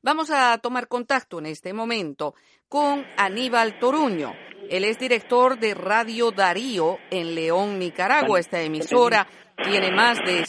Vamos a tomar contacto en este momento con Aníbal Toruño. Él es director de Radio Darío en León, Nicaragua. Esta emisora tiene más de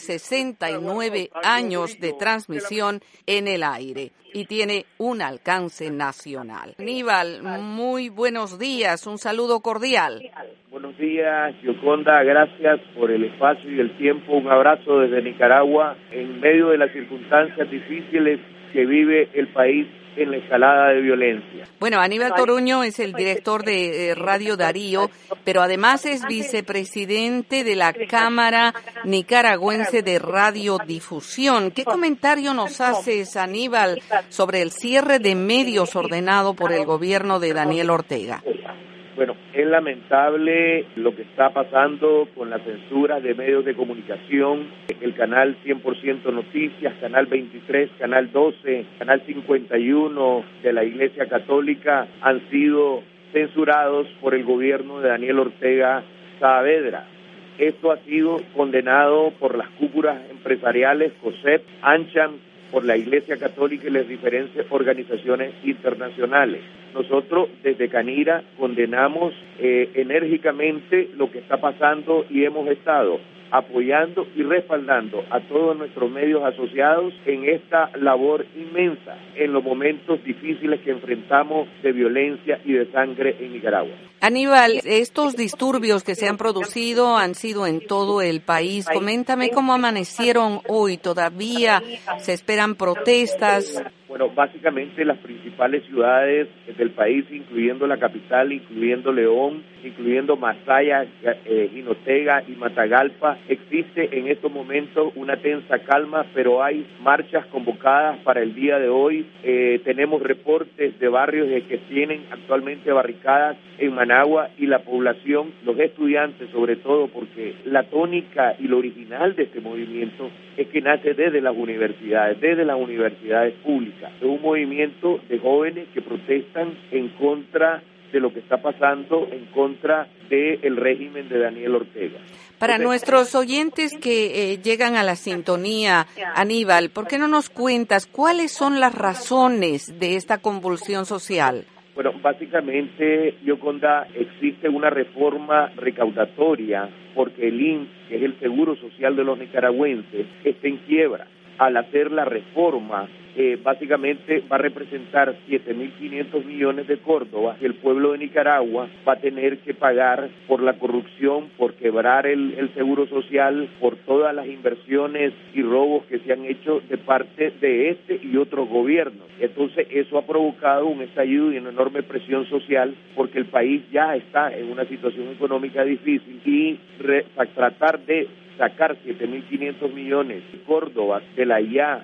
69 años de transmisión en el aire y tiene un alcance nacional. Aníbal, muy buenos días, un saludo cordial. Buenos días, Yoconda, gracias por el espacio y el tiempo. Un abrazo desde Nicaragua en medio de las circunstancias difíciles que vive el país en la escalada de violencia. Bueno, Aníbal Toruño es el director de Radio Darío, pero además es vicepresidente de la Cámara Nicaragüense de Radiodifusión. ¿Qué comentario nos haces, Aníbal, sobre el cierre de medios ordenado por el gobierno de Daniel Ortega? Bueno, es lamentable lo que está pasando con la censura de medios de comunicación, el canal 100% Noticias, canal 23, canal 12, canal 51 de la Iglesia Católica han sido censurados por el gobierno de Daniel Ortega Saavedra. Esto ha sido condenado por las cúpulas empresariales, COSEP, ANCHAN, por la Iglesia Católica y las diferentes organizaciones internacionales. Nosotros desde Canira condenamos enérgicamente lo que está pasando y hemos estado apoyando y respaldando a todos nuestros medios asociados en esta labor inmensa, en los momentos difíciles que enfrentamos de violencia y de sangre en Nicaragua. Aníbal, estos disturbios que se han producido han sido en todo el país. Coméntame cómo amanecieron hoy. ¿Todavía se esperan protestas? Bueno, básicamente las principales ciudades del país, incluyendo la capital, incluyendo León, incluyendo Masaya, Jinotega y Matagalpa, existe en estos momentos una tensa calma, pero hay marchas convocadas para el día de hoy. Tenemos reportes de barrios que tienen actualmente barricadas en Managua y la población, los estudiantes sobre todo, porque la tónica y lo original de este movimiento es que nace desde las universidades públicas. Es un movimiento de jóvenes que protestan en contra de lo que está pasando, en contra del régimen de Daniel Ortega. Para nuestros oyentes que llegan a la sintonía, Aníbal, ¿por qué no nos cuentas cuáles son las razones de esta convulsión social? Bueno, básicamente, Yoconda, existe una reforma recaudatoria porque el INSS, que es el Seguro Social de los nicaragüenses, está en quiebra. Al hacer la reforma, básicamente va a representar 7.500 millones de córdobas que el pueblo de Nicaragua va a tener que pagar por la corrupción, por quebrar el seguro social, por todas las inversiones y robos que se han hecho de parte de este y otros gobiernos. Entonces eso ha provocado un estallido y una enorme presión social porque el país ya está en una situación económica difícil y tratar de sacar 7.500 millones de córdobas de la ya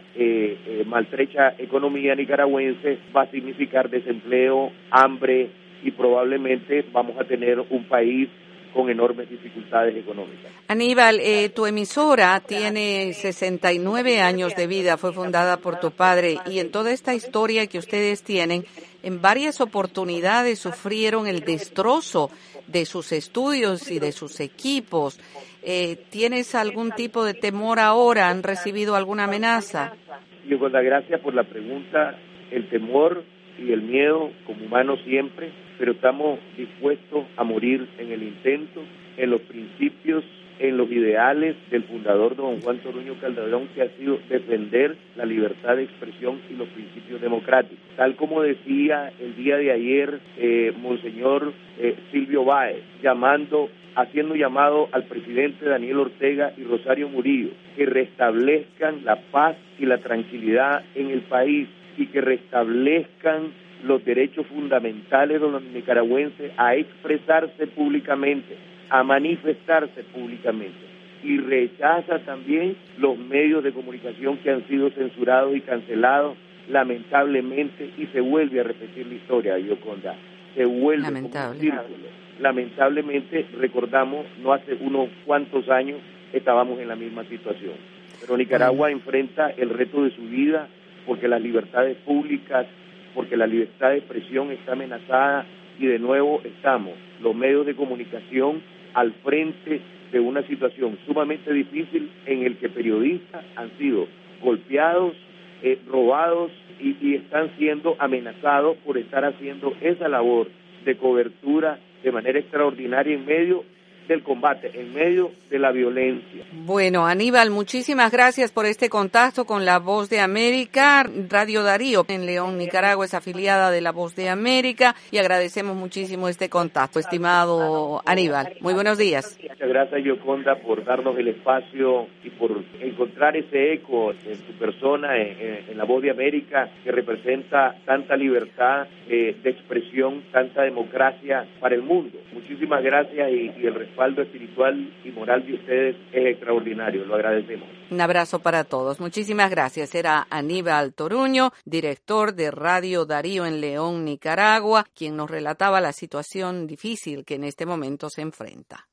maltrecha economía nicaragüense va a significar desempleo, hambre y probablemente vamos a tener un país con enormes dificultades económicas. Aníbal, tu emisora tiene 69 años de vida, fue fundada por tu padre y en toda esta historia que ustedes tienen, en varias oportunidades sufrieron el destrozo de sus estudios y de sus equipos. ¿Tienes algún tipo de temor ahora? ¿Han recibido alguna amenaza? Yo con la gracia por la pregunta, el temor y el miedo como humanos siempre, pero estamos dispuestos a morir en el intento, en los principios, en los ideales del fundador don Juan Toruño Calderón, que ha sido defender la libertad de expresión y los principios democráticos. Tal como decía el día de ayer Monseñor Silvio Báez, haciendo llamado al presidente Daniel Ortega y Rosario Murillo, que restablezcan la paz y la tranquilidad en el país y que restablezcan los derechos fundamentales de los nicaragüenses a expresarse públicamente, a manifestarse públicamente, y rechaza también los medios de comunicación que han sido censurados y cancelados lamentablemente, y se vuelve a repetir la historia de Yoconda, se vuelve como un círculo. Lamentablemente, recordamos, no hace unos cuantos años estábamos en la misma situación, pero Nicaragua enfrenta el reto de su vida porque las libertades públicas, porque la libertad de expresión está amenazada y de nuevo estamos, los medios de comunicación, al frente de una situación sumamente difícil en el que periodistas han sido golpeados, robados y están siendo amenazados por estar haciendo esa labor de cobertura de manera extraordinaria en medio del combate, en medio de la violencia. Bueno, Aníbal, muchísimas gracias por este contacto con La Voz de América. Radio Darío en León, Nicaragua, es afiliada de La Voz de América y agradecemos muchísimo este contacto, estimado Aníbal. Muy buenos días. Muchas gracias, Yoconda, por darnos el espacio y por encontrar ese eco en tu persona, en La Voz de América, que representa tanta libertad de expresión, tanta democracia para el mundo. Muchísimas gracias y el respaldo espiritual y moral de ustedes es extraordinario, lo agradecemos. Un abrazo para todos. Muchísimas gracias. Era Aníbal Toruño, director de Radio Darío en León, Nicaragua, quien nos relataba la situación difícil que en este momento se enfrenta.